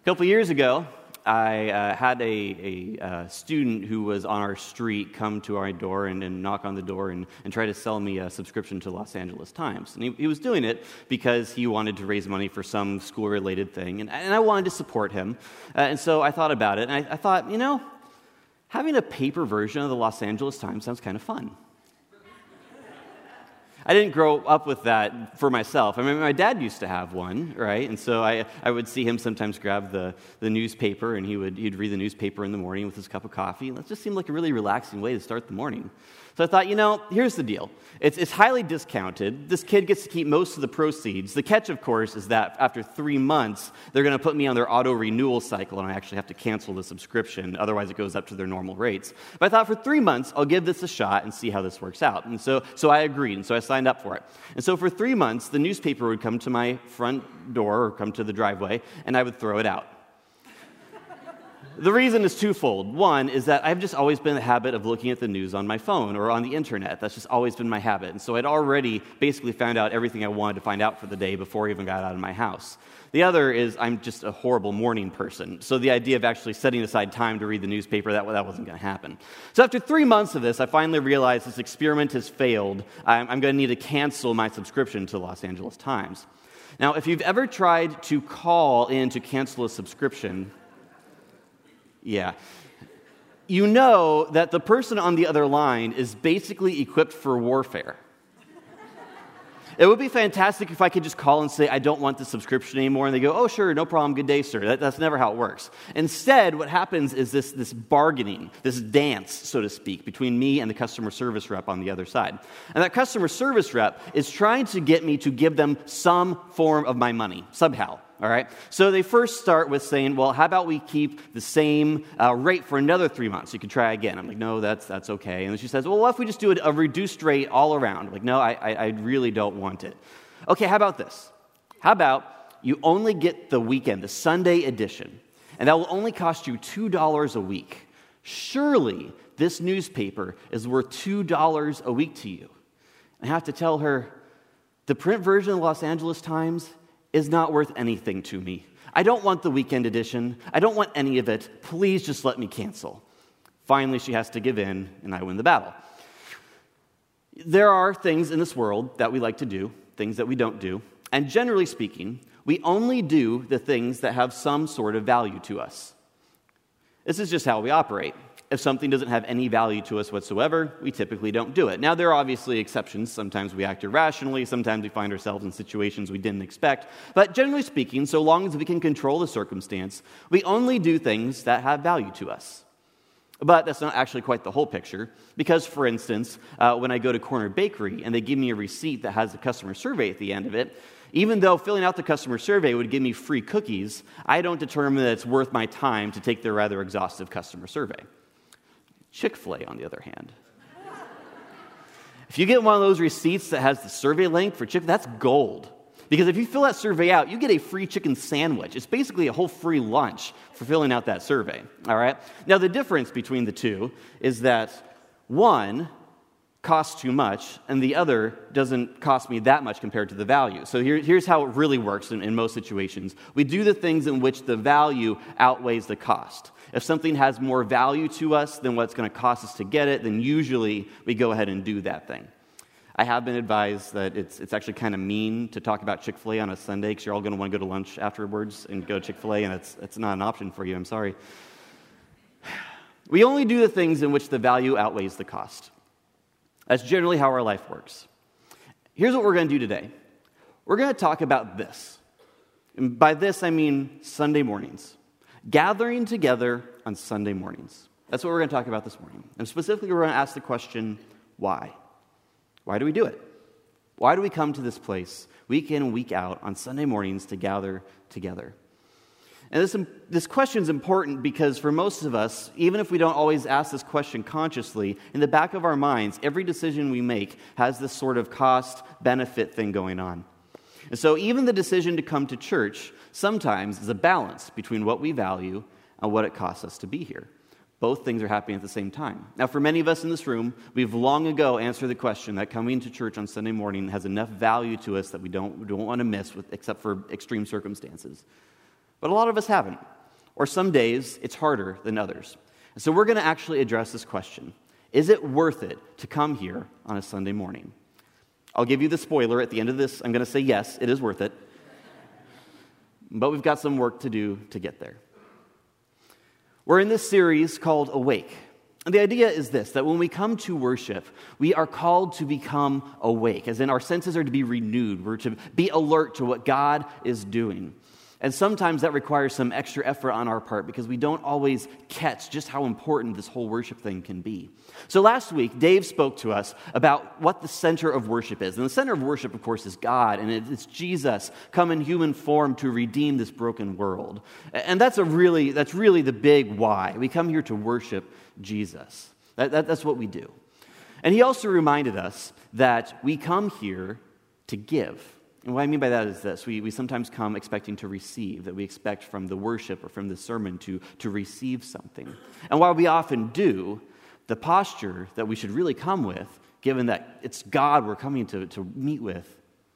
A couple years ago, I had a student who was on our street come to our door and knock on the door and try to sell me a subscription to Los Angeles Times. And he was doing it because he wanted to raise money for some school-related thing, and I wanted to support him. And so I thought about it, and I thought, having a paper version of the Los Angeles Times sounds kind of fun. I didn't grow up with that for myself. I mean, my dad used to have one, right? And so I would see him sometimes grab the newspaper, and he'd read the newspaper in the morning with his cup of coffee. And that just seemed like a really relaxing way to start the morning. So I thought, here's the deal. It's highly discounted. This kid gets to keep most of the proceeds. The catch, of course, is that after 3 months, they're going to put me on their auto-renewal cycle, and I actually have to cancel the subscription. Otherwise, it goes up to their normal rates. But I thought for 3 months, I'll give this a shot and see how this works out. And so I agreed, and so I signed up for it. And so for 3 months, the newspaper would come to my front door or come to the driveway, and I would throw it out. The reason is twofold. One is that I've just always been in the habit of looking at the news on my phone or on the internet. That's just always been my habit. And so I'd already basically found out everything I wanted to find out for the day before I even got out of my house. The other is I'm just a horrible morning person. So the idea of actually setting aside time to read the newspaper, that wasn't going to happen. So after 3 months of this, I finally realized this experiment has failed. I'm going to need to cancel my subscription to Los Angeles Times. Now, if you've ever tried to call in to cancel a subscription, you know that the person on the other line is basically equipped for warfare. It would be fantastic if I could just call and say, I don't want the subscription anymore, and they go, oh, sure, no problem, good day, sir. That's never how it works. Instead, what happens is this bargaining, this dance, so to speak, between me and the customer service rep on the other side. And that customer service rep is trying to get me to give them some form of my money, somehow. All right. So they first start with saying, well, how about we keep the same rate for another 3 months? You can try again. I'm like, no, that's okay. And then she says, well, what if we just do a reduced rate all around? I'm like, no, I really don't want it. Okay, how about this? How about you only get the weekend, the Sunday edition, and that will only cost you $2 a week. Surely this newspaper is worth $2 a week to you. And I have to tell her, the print version of the Los Angeles Times is not worth anything to me. I don't want the weekend edition. I don't want any of it. Please just let me cancel. Finally, she has to give in, and I win the battle. There are things in this world that we like to do, things that we don't do, and generally speaking, we only do the things that have some sort of value to us. This is just how we operate. If something doesn't have any value to us whatsoever, we typically don't do it. Now, there are obviously exceptions. Sometimes we act irrationally. Sometimes we find ourselves in situations we didn't expect. But generally speaking, so long as we can control the circumstance, we only do things that have value to us. But that's not actually quite the whole picture, because, for instance, when I go to Corner Bakery and they give me a receipt that has a customer survey at the end of it, even though filling out the customer survey would give me free cookies, I don't determine that it's worth my time to take their rather exhaustive customer survey. Chick-fil-A, on the other hand. If you get one of those receipts that has the survey link for Chick-fil-A, that's gold. Because if you fill that survey out, you get a free chicken sandwich. It's basically a whole free lunch for filling out that survey, all right? Now, the difference between the two is that one costs too much, and the other doesn't cost me that much compared to the value. So here's how it really works in most situations. We do the things in which the value outweighs the cost. If something has more value to us than what's going to cost us to get it, then usually we go ahead and do that thing. I have been advised that it's actually kind of mean to talk about Chick-fil-A on a Sunday because you're all going to want to go to lunch afterwards and go to Chick-fil-A, and it's not an option for you. I'm sorry. We only do the things in which the value outweighs the cost. That's generally how our life works. Here's what we're going to do today. We're going to talk about this. And by this, I mean Sunday mornings. Gathering together on Sunday mornings. That's what we're going to talk about this morning. And specifically, we're going to ask the question, why? Why do we do it? Why do we come to this place week in and week out on Sunday mornings to gather together? And this question is important because for most of us, even if we don't always ask this question consciously, in the back of our minds, every decision we make has this sort of cost-benefit thing going on. And so even the decision to come to church sometimes is a balance between what we value and what it costs us to be here. Both things are happening at the same time. Now, for many of us in this room, we've long ago answered the question that coming to church on Sunday morning has enough value to us that we don't want to miss, except for extreme circumstances. But a lot of us haven't. or some days it's harder than others. And so we're going to actually address this question. Is it worth it to come here on a Sunday morning? I'll give you the spoiler at the end of this. I'm going to say yes, it is worth it. But we've got some work to do to get there. We're in this series called Awake. And the idea is this, that when we come to worship, we are called to become awake, as in our senses are to be renewed. We're to be alert to what God is doing. And sometimes that requires some extra effort on our part because we don't always catch just how important this whole worship thing can be. So last week, Dave spoke to us about what the center of worship is. And the center of worship, of course, is God, and it's Jesus come in human form to redeem this broken world. And that's really the big why. We come here to worship Jesus. That's what we do. And he also reminded us that we come here to give. And what I mean by that is this. We sometimes come expecting to receive, that we expect from the worship or from the sermon to receive something. And while we often do, the posture that we should really come with, given that it's God we're coming to meet with,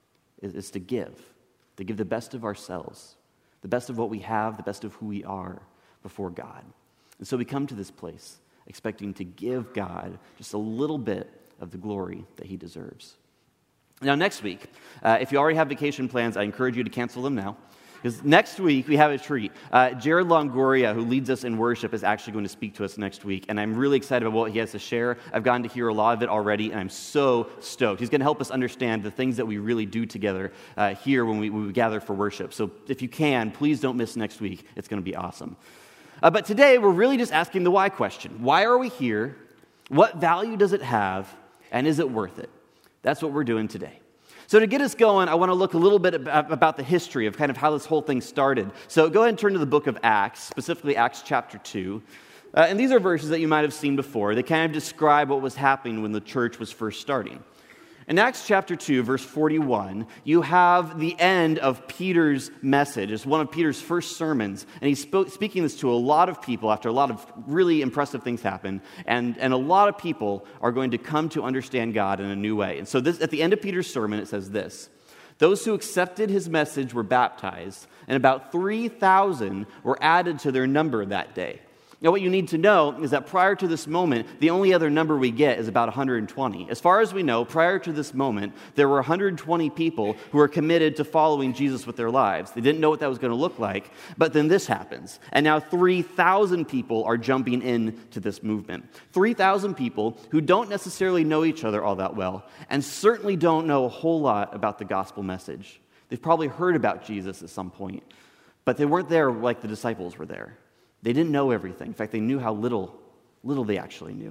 is to give the best of ourselves, the best of what we have, the best of who we are before God. And so we come to this place expecting to give God just a little bit of the glory that he deserves. Now, next week, if you already have vacation plans, I encourage you to cancel them now. Because next week, we have a treat. Jared Longoria, who leads us in worship, is actually going to speak to us next week. And I'm really excited about what he has to share. I've gotten to hear a lot of it already, and I'm so stoked. He's going to help us understand the things that we really do together here when we gather for worship. So if you can, please don't miss next week. It's going to be awesome. But today, we're really just asking the why question. Why are we here? What value does it have? And is it worth it? That's what we're doing today. So to get us going, I want to look a little bit about the history of kind of how this whole thing started. So go ahead and turn to the book of Acts, specifically Acts chapter 2. And these are verses that you might have seen before. They kind of describe what was happening when the church was first starting. In Acts chapter 2, verse 41, you have the end of Peter's message. It's one of Peter's first sermons, and he's speaking this to a lot of people after a lot of really impressive things happen, and a lot of people are going to come to understand God in a new way. And so this, at the end of Peter's sermon, it says this: those who accepted his message were baptized, and about 3,000 were added to their number that day. Now, what you need to know is that prior to this moment, the only other number we get is about 120. As far as we know, prior to this moment, there were 120 people who were committed to following Jesus with their lives. They didn't know what that was going to look like, but then this happens. And now 3,000 people are jumping into this movement. 3,000 people who don't necessarily know each other all that well, and certainly don't know a whole lot about the gospel message. They've probably heard about Jesus at some point, but they weren't there like the disciples were there. They didn't know everything. In fact, they knew how little they actually knew.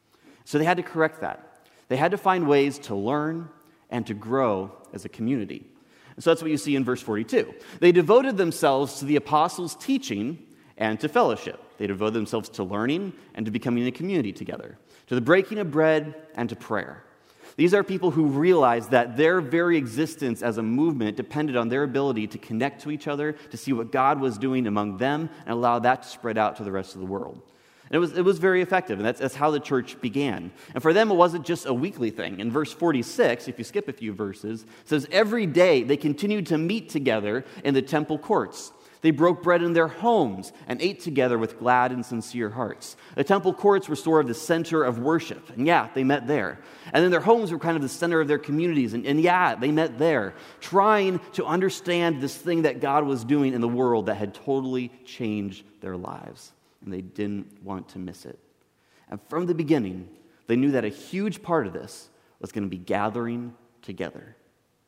So they had to correct that. They had to find ways to learn and to grow as a community. And so that's what you see in verse 42. They devoted themselves to the apostles' teaching and to fellowship. They devoted themselves to learning and to becoming a community together, to the breaking of bread and to prayer. These are people who realized that their very existence as a movement depended on their ability to connect to each other, to see what God was doing among them, and allow that to spread out to the rest of the world. And it was very effective, and that's how the church began. And for them, it wasn't just a weekly thing. In verse 46, if you skip a few verses, it says, every day they continued to meet together in the temple courts. They broke bread in their homes and ate together with glad and sincere hearts. The temple courts were sort of the center of worship. And yeah, they met there. And then their homes were kind of the center of their communities. And yeah, they met there, trying to understand this thing that God was doing in the world that had totally changed their lives. And they didn't want to miss it. And from the beginning, they knew that a huge part of this was going to be gathering together.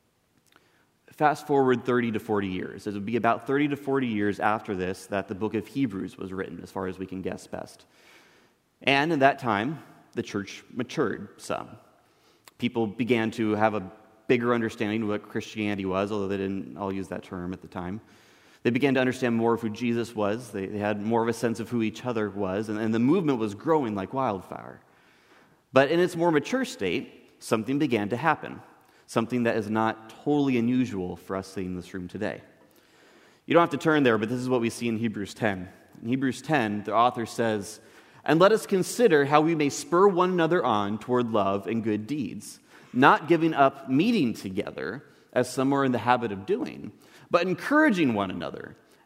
Fast forward 30 to 40 years. It would be about 30 to 40 years after this that the book of Hebrews was written, as far as we can guess best. And in that time, the church matured some. People began to have a bigger understanding of what Christianity was, although they didn't all use that term at the time. They began to understand more of who Jesus was. They had more of a sense of who each other was, and the movement was growing like wildfire. But in its more mature state, something began to happen. Something that is not totally unusual for us sitting in this room today. You don't have to turn there, but this is what we see in Hebrews 10. In Hebrews 10, the author says, "And let us consider how we may spur one another on toward love and good deeds, not giving up meeting together, as some are in the habit of doing, but encouraging one another,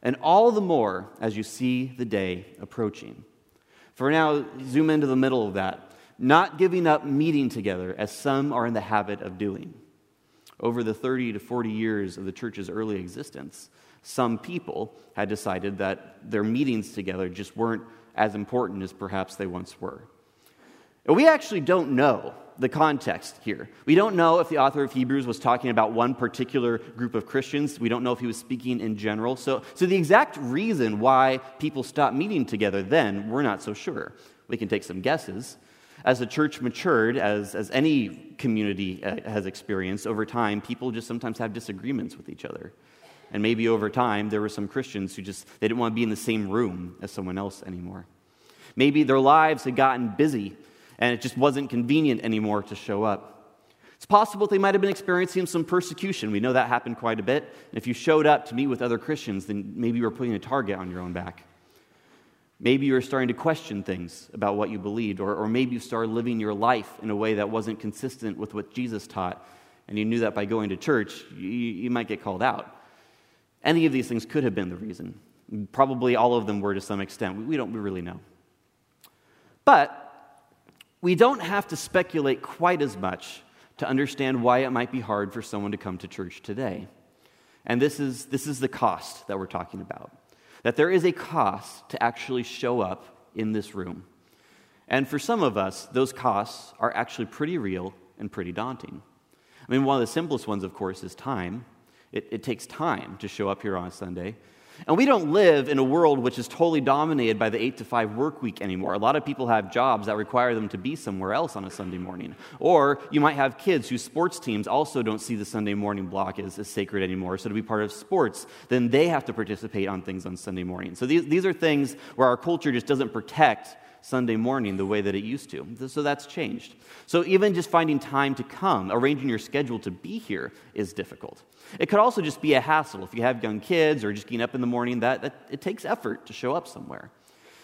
and all the more as you see the day approaching. For now, zoom into the middle of that. Not giving up meeting together, as some are in the habit of doing. Over the 30 to 40 years of the church's early existence, some people had decided that their meetings together just weren't as important as perhaps they once were. And we actually don't know the context here. We don't know if the author of Hebrews was talking about one particular group of Christians. We don't know if he was speaking in general. So the exact reason why people stopped meeting together then, we're not so sure. We can take some guesses. As the church matured, as any community has experienced, over time, people just sometimes have disagreements with each other. And maybe over time, there were some Christians who they didn't want to be in the same room as someone else anymore. Maybe their lives had gotten busy, and it just wasn't convenient anymore to show up. It's possible they might have been experiencing some persecution. We know that happened quite a bit. And if you showed up to meet with other Christians, then maybe you were putting a target on your own back. Maybe you were starting to question things about what you believed, or maybe you started living your life in a way that wasn't consistent with what Jesus taught, and you knew that by going to church, you might get called out. Any of these things could have been the reason. Probably all of them were to some extent. We really know. But we don't have to speculate quite as much to understand why it might be hard for someone to come to church today. And this is the cost that we're talking about. That there is a cost to actually show up in this room. And for some of us, those costs are actually pretty real and pretty daunting. I mean, one of the simplest ones, of course, is time. It takes time to show up here on a Sunday. And we don't live in a world which is totally dominated by the 8-to-5 work week anymore. A lot of people have jobs that require them to be somewhere else on a Sunday morning. Or you might have kids whose sports teams also don't see the Sunday morning block as sacred anymore. So to be part of sports, then they have to participate on things on Sunday morning. So these are things where our culture just doesn't protect Sunday morning the way that it used to. So that's changed. So even just finding time to come, arranging your schedule to be here is difficult. It could also just be a hassle. If you have young kids or just getting up in the morning, that it takes effort to show up somewhere.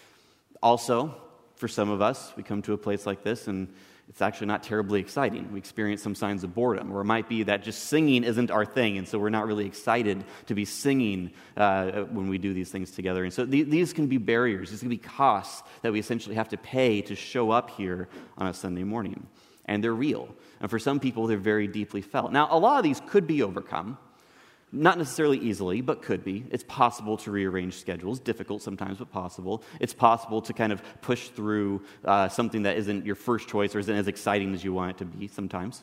Also, for some of us, we come to a place like this and it's actually not terribly exciting. We experience some signs of boredom, or it might be that just singing isn't our thing, and so we're not really excited to be singing when we do these things together. And so these can be barriers. These can be costs that we essentially have to pay to show up here on a Sunday morning. And they're real. And for some people, they're very deeply felt. Now, a lot of these could be overcome. Not necessarily easily, but could be. It's possible to rearrange schedules. Difficult sometimes, but possible. It's possible to kind of push through something that isn't your first choice or isn't as exciting as you want it to be sometimes.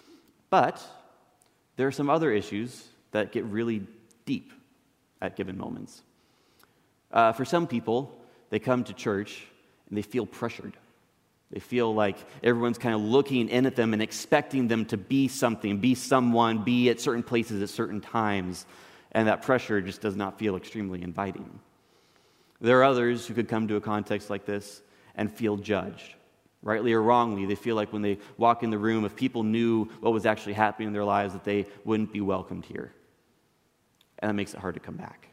But there are some other issues that get really deep at given moments. For some people, they come to church and they feel pressured. They feel like everyone's kind of looking in at them and expecting them to be something, be someone, be at certain places at certain times, and that pressure just does not feel extremely inviting. There are others who could come to a context like this and feel judged. Rightly or wrongly, they feel like when they walk in the room, if people knew what was actually happening in their lives, that they wouldn't be welcomed here. And that makes it hard to come back.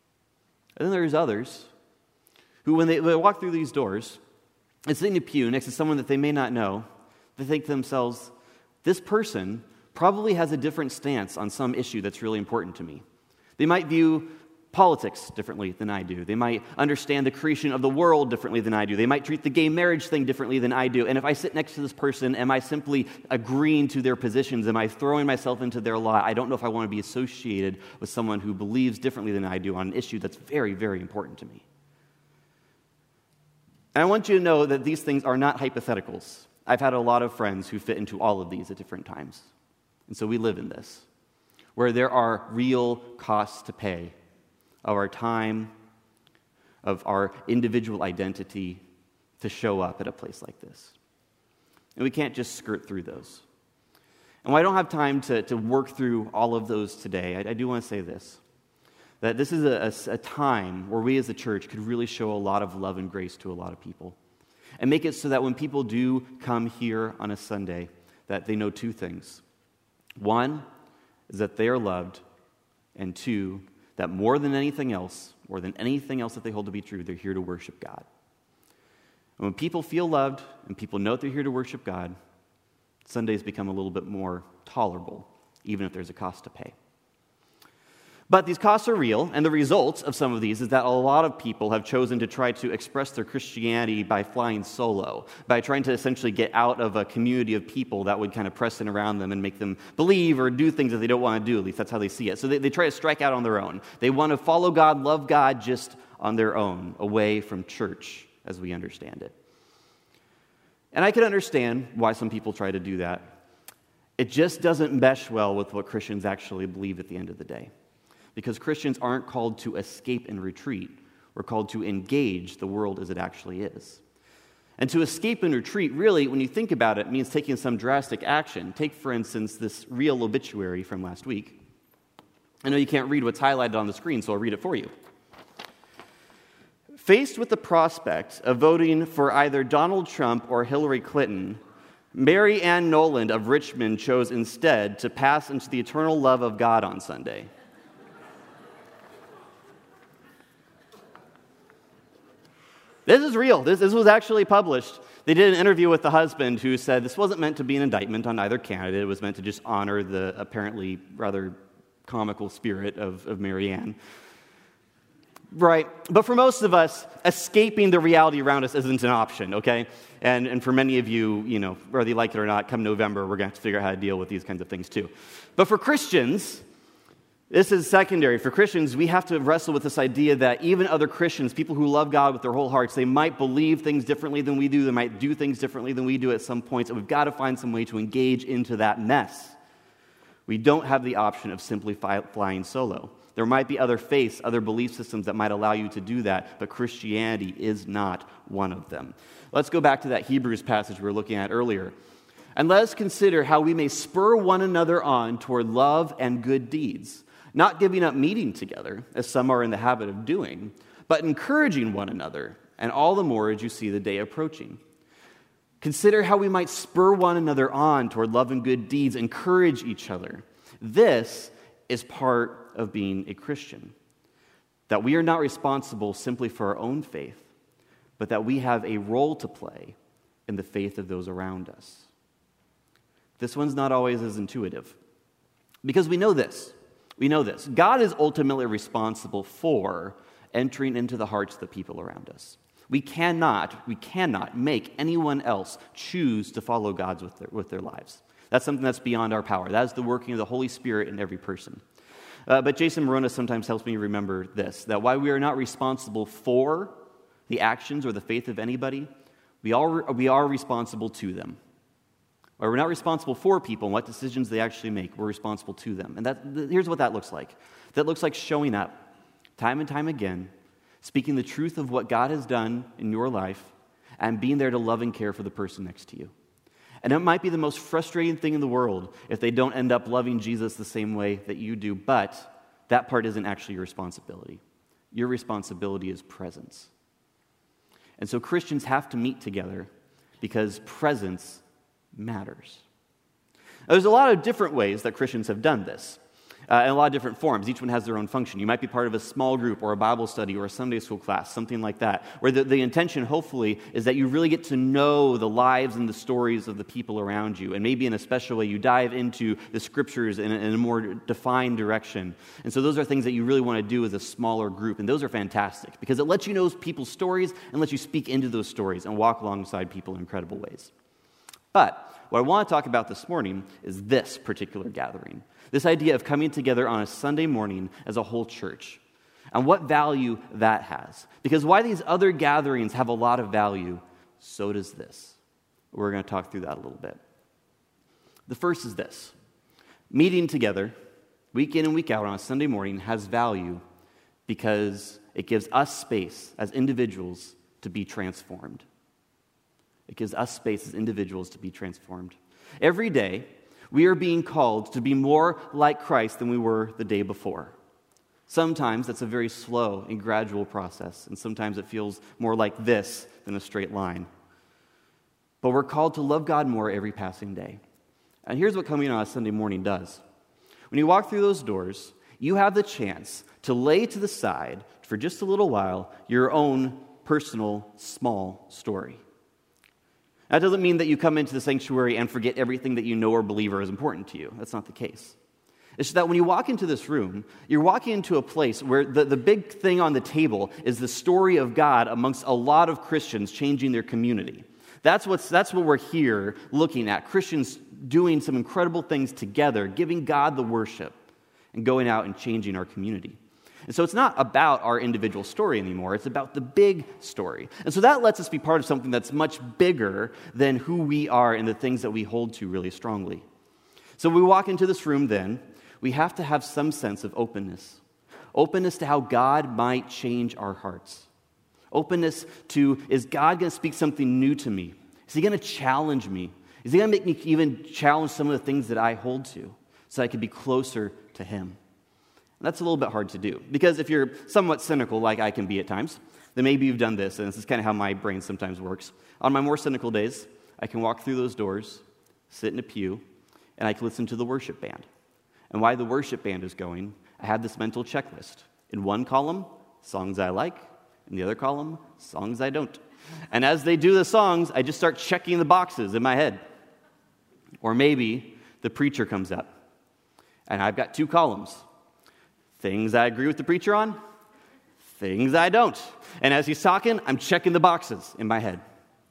And then there's others who, when they walk through these doors, and sitting in a pew next to someone that they may not know, they think to themselves, this person probably has a different stance on some issue that's really important to me. They might view politics differently than I do. They might understand the creation of the world differently than I do. They might treat the gay marriage thing differently than I do. And if I sit next to this person, am I simply agreeing to their positions? Am I throwing myself into their lot? I don't know if I want to be associated with someone who believes differently than I do on an issue that's very, very important to me. And I want you to know that these things are not hypotheticals. I've had a lot of friends who fit into all of these at different times. And so we live in this, where there are real costs to pay of our time, of our individual identity to show up at a place like this. And we can't just skirt through those. And while I don't have time to work through all of those today, I do want to say this. That this is a time where we as a church could really show a lot of love and grace to a lot of people. And make it so that when people do come here on a Sunday, that they know two things. One is that they are loved, and two, that more than anything else that they hold to be true, they're here to worship God. And when people feel loved and people know that they're here to worship God, Sundays become a little bit more tolerable, even if there's a cost to pay. But these costs are real, and the results of some of these is that a lot of people have chosen to try to express their Christianity by flying solo, by trying to essentially get out of a community of people that would kind of press in around them and make them believe or do things that they don't want to do. At least that's how they see it. So they try to strike out on their own. They want to follow God, love God just on their own, away from church as we understand it. And I can understand why some people try to do that. It just doesn't mesh well with what Christians actually believe at the end of the day. Because Christians aren't called to escape and retreat. We're called to engage the world as it actually is. And to escape and retreat, really, when you think about it, means taking some drastic action. Take, for instance, this real obituary from last week. I know you can't read what's highlighted on the screen, so I'll read it for you. Faced with the prospect of voting for either Donald Trump or Hillary Clinton, Mary Ann Noland of Richmond chose instead to pass into the eternal love of God on Sunday. This is real. This was actually published. They did an interview with the husband who said this wasn't meant to be an indictment on either candidate. It was meant to just honor the apparently rather comical spirit of Mary Ann. Right. But for most of us, escaping the reality around us isn't an option, okay? And for many of you, whether you like it or not, come November, we're going to have to figure out how to deal with these kinds of things too. But for Christians, this is secondary. For Christians, we have to wrestle with this idea that even other Christians, people who love God with their whole hearts, they might believe things differently than we do. They might do things differently than we do at some points. And we've got to find some way to engage into that mess. We don't have the option of simply flying solo. There might be other faiths, other belief systems that might allow you to do that, but Christianity is not one of them. Let's go back to that Hebrews passage we were looking at earlier. And let us consider how we may spur one another on toward love and good deeds, not giving up meeting together, as some are in the habit of doing, but encouraging one another, and all the more as you see the day approaching. Consider how we might spur one another on toward love and good deeds, encourage each other. This is part of being a Christian. That we are not responsible simply for our own faith, but that we have a role to play in the faith of those around us. This one's not always as intuitive. Because we know this. We know this. God is ultimately responsible for entering into the hearts of the people around us. We cannot make anyone else choose to follow God with their lives. That's something that's beyond our power. That is the working of the Holy Spirit in every person. But Jason Morona sometimes helps me remember this, that while we are not responsible for the actions or the faith of anybody, we are responsible to them. Or we're not responsible for people and what decisions they actually make. We're responsible to them. And here's what that looks like. That looks like showing up time and time again, speaking the truth of what God has done in your life, and being there to love and care for the person next to you. And it might be the most frustrating thing in the world if they don't end up loving Jesus the same way that you do, but that part isn't actually your responsibility. Your responsibility is presence. And so Christians have to meet together because presence matters. Now, there's a lot of different ways that Christians have done this. In a lot of different forms. Each one has their own function. You might be part of a small group or a Bible study or a Sunday school class, something like that, where the intention, hopefully, is that you really get to know the lives and the stories of the people around you. And maybe in a special way, you dive into the scriptures in a more defined direction. And so those are things that you really want to do as a smaller group. And those are fantastic because it lets you know people's stories and lets you speak into those stories and walk alongside people in incredible ways. But what I want to talk about this morning is this particular gathering. This idea of coming together on a Sunday morning as a whole church, and what value that has. Because while these other gatherings have a lot of value, so does this. We're going to talk through that a little bit. The first is this. Meeting together, week in and week out on a Sunday morning, has value because it gives us space as individuals to be transformed. It gives us space as individuals to be transformed. Every day, we are being called to be more like Christ than we were the day before. Sometimes that's a very slow and gradual process, and sometimes it feels more like this than a straight line. But we're called to love God more every passing day. And here's what coming on a Sunday morning does. When you walk through those doors, you have the chance to lay to the side, for just a little while, your own personal, small story. That doesn't mean that you come into the sanctuary and forget everything that you know or believe or is important to you. That's not the case. It's that when you walk into this room, you're walking into a place where the big thing on the table is the story of God amongst a lot of Christians changing their community. That's what we're here looking at, Christians doing some incredible things together, giving God the worship, and going out and changing our community. And so it's not about our individual story anymore, it's about the big story. And so that lets us be part of something that's much bigger than who we are and the things that we hold to really strongly. So when we walk into this room then, we have to have some sense of openness. Openness to how God might change our hearts. Openness to, is God going to speak something new to me? Is he going to challenge me? Is he going to make me even challenge some of the things that I hold to so I can be closer to him? And that's a little bit hard to do because if you're somewhat cynical like I can be at times, then maybe you've done this, and this is kind of how my brain sometimes works. On my more cynical days, I can walk through those doors, sit in a pew, and I can listen to the worship band. And while the worship band is going, I have this mental checklist. In one column, songs I like. In the other column, songs I don't. And as they do the songs, I just start checking the boxes in my head. Or maybe the preacher comes up, and I've got two columns. Things I agree with the preacher on, things I don't. And as he's talking, I'm checking the boxes in my head.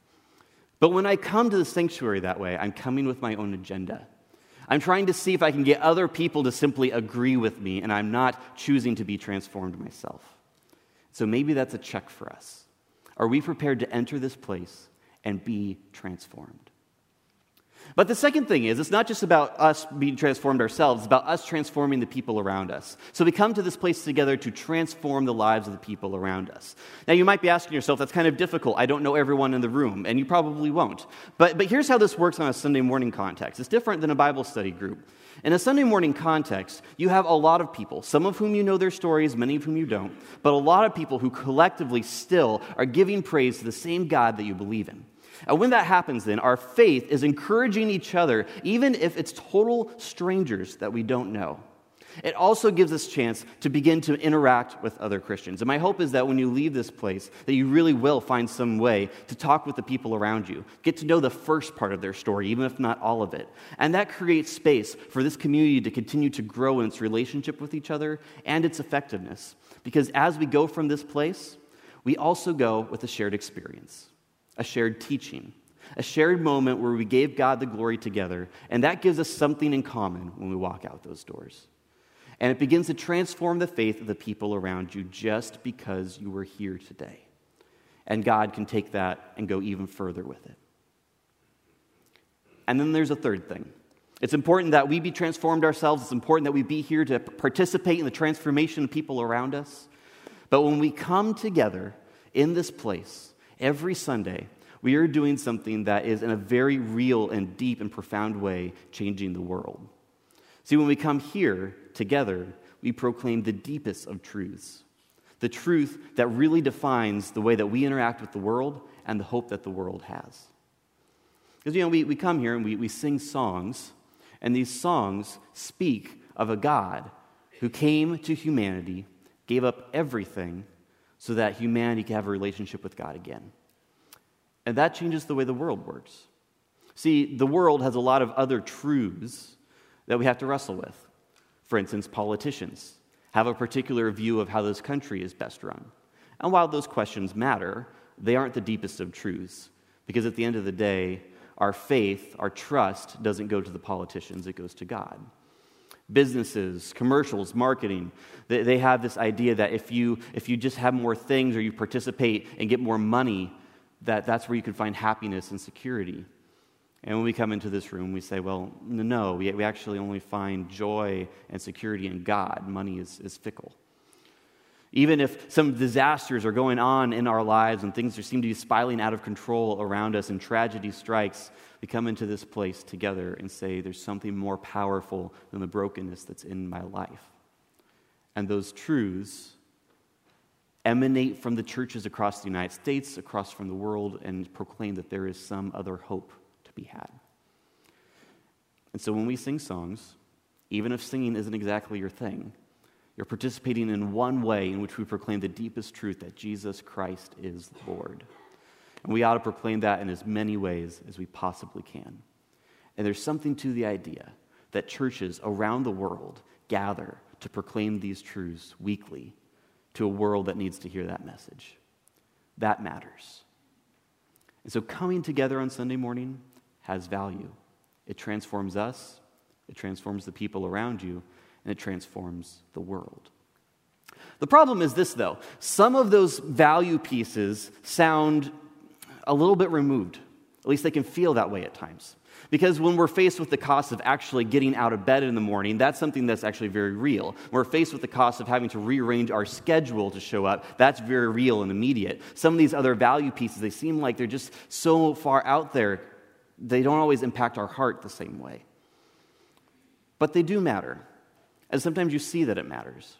But when I come to the sanctuary that way, I'm coming with my own agenda. I'm trying to see if I can get other people to simply agree with me, and I'm not choosing to be transformed myself. So maybe that's a check for us. Are we prepared to enter this place and be transformed? But the second thing is, it's not just about us being transformed ourselves, it's about us transforming the people around us. So we come to this place together to transform the lives of the people around us. Now you might be asking yourself, that's kind of difficult. I don't know everyone in the room, and you probably won't. But here's how this works on a Sunday morning context. It's different than a Bible study group. In a Sunday morning context, you have a lot of people, some of whom you know their stories, many of whom you don't, but a lot of people who collectively still are giving praise to the same God that you believe in. And when that happens, then, our faith is encouraging each other, even if it's total strangers that we don't know. It also gives us a chance to begin to interact with other Christians. And my hope is that when you leave this place, that you really will find some way to talk with the people around you, get to know the first part of their story, even if not all of it. And that creates space for this community to continue to grow in its relationship with each other and its effectiveness. Because as we go from this place, we also go with a shared experience. A shared teaching, a shared moment where we gave God the glory together, and that gives us something in common when we walk out those doors. And it begins to transform the faith of the people around you just because you were here today. And God can take that and go even further with it. And then there's a third thing. It's important that we be transformed ourselves. It's important that we be here to participate in the transformation of people around us. But when we come together in this place, every Sunday, we are doing something that is in a very real and deep and profound way changing the world. See, when we come here together, we proclaim the deepest of truths, the truth that really defines the way that we interact with the world and the hope that the world has. Because, we come here and we sing songs, and these songs speak of a God who came to humanity, gave up everything, so that humanity can have a relationship with God again. And that changes the way the world works. See, the world has a lot of other truths that we have to wrestle with. For instance, politicians have a particular view of how this country is best run. And while those questions matter, they aren't the deepest of truths. Because at the end of the day, our faith, our trust, doesn't go to the politicians, it goes to God. Businesses, commercials, marketing, they have this idea that if you just have more things or you participate and get more money, that's where you can find happiness and security. And when we come into this room, we say, well, no, we actually only find joy and security in God. Money is fickle. Even if some disasters are going on in our lives and things seem to be spiraling out of control around us and tragedy strikes, we come into this place together and say there's something more powerful than the brokenness that's in my life. And those truths emanate from the churches across the United States, across from the world, and proclaim that there is some other hope to be had. And so when we sing songs, even if singing isn't exactly your thing, you're participating in one way in which we proclaim the deepest truth that Jesus Christ is Lord. And we ought to proclaim that in as many ways as we possibly can. And there's something to the idea that churches around the world gather to proclaim these truths weekly to a world that needs to hear that message. That matters. And so coming together on Sunday morning has value. It transforms us, it transforms the people around you, and it transforms the world. The problem is this, though. Some of those value pieces sound a little bit removed. At least they can feel that way at times. Because when we're faced with the cost of actually getting out of bed in the morning, that's something that's actually very real. When we're faced with the cost of having to rearrange our schedule to show up, that's very real and immediate. Some of these other value pieces, they seem like they're just so far out there, they don't always impact our heart the same way. But they do matter. And sometimes you see that it matters.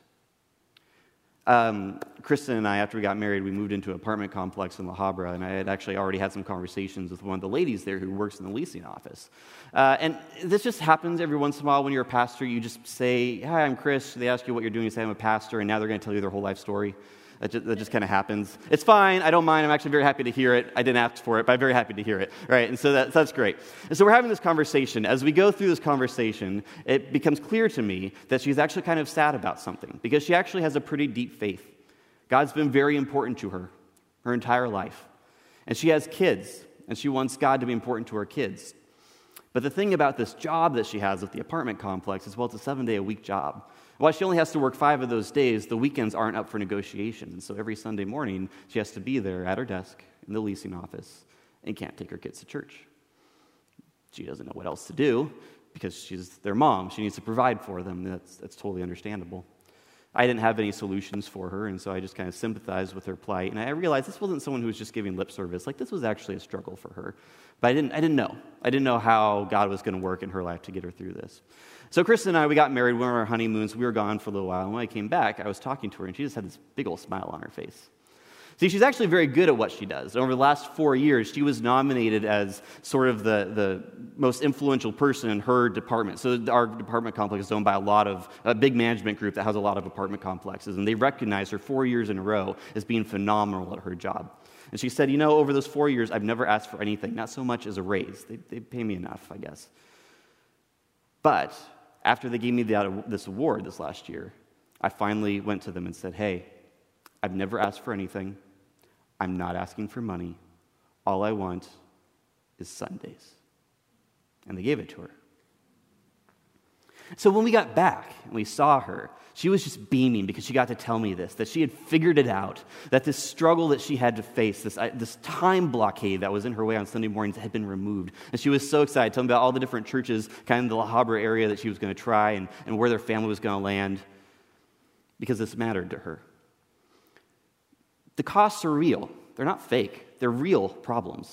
Kristen and I, after we got married, we moved into an apartment complex in La Habra, and I had actually already had some conversations with one of the ladies there who works in the leasing office. And this just happens every once in a while when you're a pastor. You just say, "Hi, I'm Chris." They ask you what you're doing. You say, "I'm a pastor," and now they're going to tell you their whole life story. That just kind of happens. It's fine. I don't mind. I'm actually very happy to hear it. I didn't ask for it, but I'm very happy to hear it. Right? And so that's great. And so we're having this conversation. As we go through this conversation, it becomes clear to me that she's actually kind of sad about something because she actually has a pretty deep faith. God's been very important to her entire life. And she has kids, and she wants God to be important to her kids. But the thing about this job that she has with the apartment complex is, well, it's a 7-day-a-week job. While she only has to work 5 of those days, the weekends aren't up for negotiation. And so every Sunday morning, she has to be there at her desk in the leasing office and can't take her kids to church. She doesn't know what else to do because she's their mom. She needs to provide for them. That's totally understandable. I didn't have any solutions for her, and so I just kind of sympathized with her plight. And I realized this wasn't someone who was just giving lip service. Like, this was actually a struggle for her. But I didn't know. I didn't know how God was going to work in her life to get her through this. So Kristen and I, we got married, we were on our honeymoons, we were gone for a little while, and when I came back, I was talking to her, and she just had this big old smile on her face. See, she's actually very good at what she does. Over the last 4 years, she was nominated as sort of the most influential person in her department. So our department complex is owned by a big management group that has a lot of apartment complexes, and they recognized her 4 years in a row as being phenomenal at her job. And she said, over those 4 years, I've never asked for anything, not so much as a raise. They pay me enough, I guess. But after they gave me this award this last year, I finally went to them and said, "Hey, I've never asked for anything. I'm not asking for money. All I want is Sundays." And they gave it to her. So when we got back and we saw her, she was just beaming because she got to tell me this, that she had figured it out, that this struggle that she had to face, this time blockade that was in her way on Sunday mornings had been removed. And she was so excited, telling me about all the different churches, kind of the La Habra area that she was going to try and where their family was going to land, because this mattered to her. The costs are real. They're not fake. They're real problems.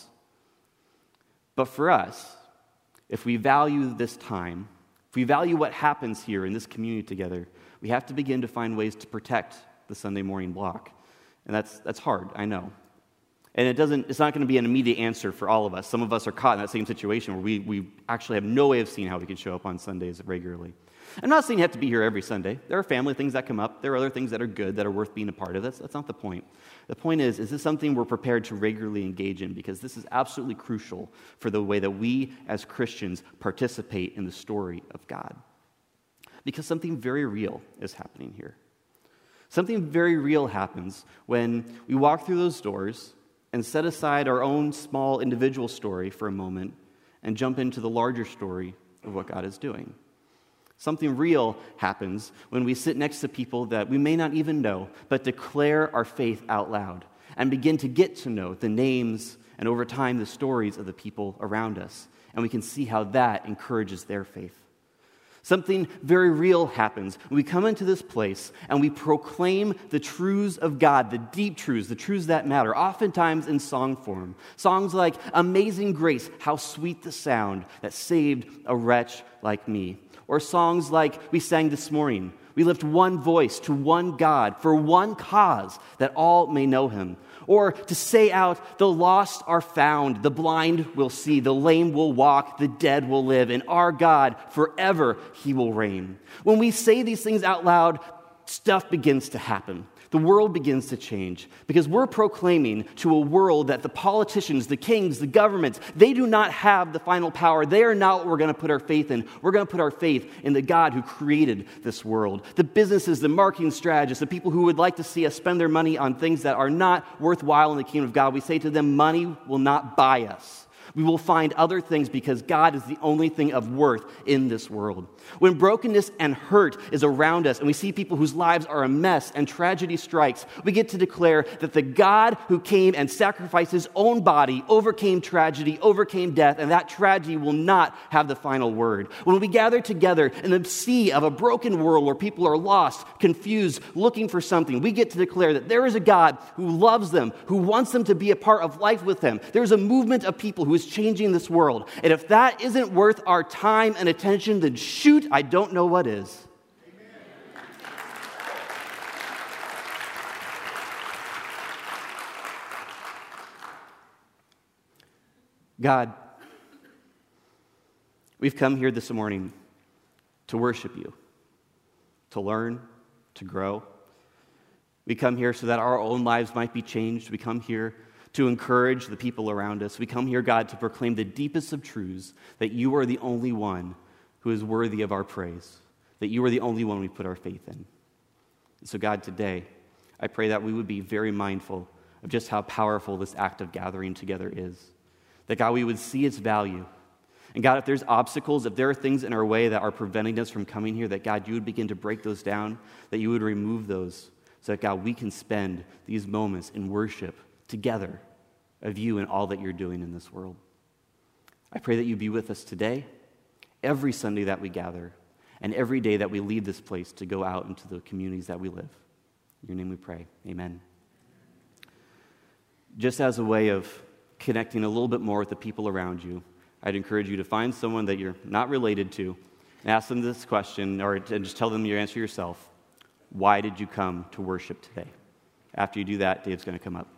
But for us, if we value this time, if we value what happens here in this community together, we have to begin to find ways to protect the Sunday morning block. And that's hard, I know. And it's not going to be an immediate answer for all of us. Some of us are caught in that same situation where we actually have no way of seeing how we can show up on Sundays regularly. I'm not saying you have to be here every Sunday. There are family things that come up. There are other things that are good, that are worth being a part of. That's not the point. The point is this something we're prepared to regularly engage in? Because this is absolutely crucial for the way that we as Christians participate in the story of God. Because something very real is happening here. Something very real happens when we walk through those doors and set aside our own small individual story for a moment and jump into the larger story of what God is doing. Something real happens when we sit next to people that we may not even know, but declare our faith out loud and begin to get to know the names and over time the stories of the people around us. And we can see how that encourages their faith. Something very real happens when we come into this place and we proclaim the truths of God, the deep truths, the truths that matter, oftentimes in song form. Songs like "Amazing Grace, how sweet the sound that saved a wretch like me." Or songs like we sang this morning, "We lift one voice to one God for one cause, that all may know him." Or to say out, "The lost are found, the blind will see, the lame will walk, the dead will live, and our God, forever he will reign." When we say these things out loud, stuff begins to happen. the world begins to change because we're proclaiming to a world that the politicians, the kings, the governments, they do not have the final power. They are not what we're going to put our faith in. We're going to put our faith in the God who created this world. The businesses, the marketing strategists, the people who would like to see us spend their money on things that are not worthwhile in the kingdom of God, we say to them, money will not buy us. We will find other things because God is the only thing of worth in this world. When brokenness and hurt is around us and we see people whose lives are a mess and tragedy strikes, we get to declare that the God who came and sacrificed his own body overcame tragedy, overcame death, and that tragedy will not have the final word. When we gather together in the sea of a broken world where people are lost, confused, looking for something, we get to declare that there is a God who loves them, who wants them to be a part of life with him. There's a movement of people who is changing this world. And if that isn't worth our time and attention, then shoot, I don't know what is. God, we've come here this morning to worship you, to learn, to grow. We come here so that our own lives might be changed. We come here to encourage the people around us. We come here, God, to proclaim the deepest of truths, that you are the only one who is worthy of our praise, that you are the only one we put our faith in. And so, God, today, I pray that we would be very mindful of just how powerful this act of gathering together is. That, God, we would see its value. And, God, if there's obstacles, if there are things in our way that are preventing us from coming here, that, God, you would begin to break those down, that you would remove those, so that, God, we can spend these moments in worship together of you and all that you're doing in this world. I pray that you be with us today, every Sunday that we gather, and every day that we leave this place to go out into the communities that we live. In your name we pray. Amen. Just as a way of connecting a little bit more with the people around you, I'd encourage you to find someone that you're not related to and ask them this question, or and just tell them your answer yourself. Why did you come to worship today? After you do that, Dave's going to come up.